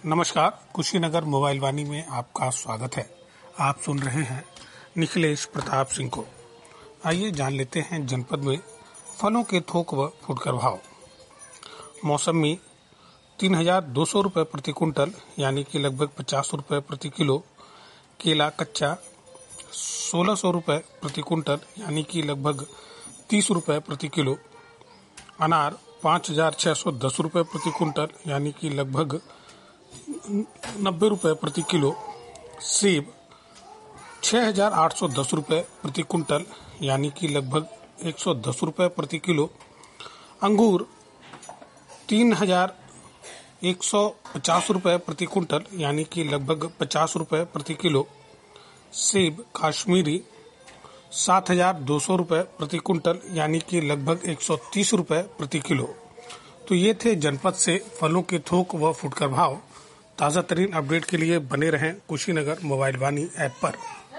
नमस्कार, कुशीनगर मोबाइल वाणी में आपका स्वागत है। आप सुन रहे हैं निखिलेश प्रताप सिंह को। आइए जान लेते हैं जनपद में फलों के थोक व फुटकर भाव। मौसमी 3,200 रुपये प्रति कुंटल यानी कि लगभग 50 रुपये प्रति किलो। केला कच्चा 1,600 रुपये प्रति कुंटल यानी कि लगभग 30 रुपये प्रति किलो। अनार 5,610 रुपये प्रति कुंटल यानी कि लगभग 90 रुपये प्रति किलो। सेब 6,810 रुपये प्रति कुंटल यानी कि लगभग 110 रुपये प्रति किलो। अंगूर 3,150 रुपये प्रति कुंटल यानी कि लगभग 50 रुपये प्रति किलो। सेब काश्मीरी 7,200 रुपये प्रति कुंटल यानी कि लगभग 130 रुपये प्रति किलो। तो ये थे जनपद से फलों के थोक व फुटकर भाव। ताज़ा तरीन अपडेट के लिए बने रहें कुशीनगर मोबाइल वाणी ऐप पर।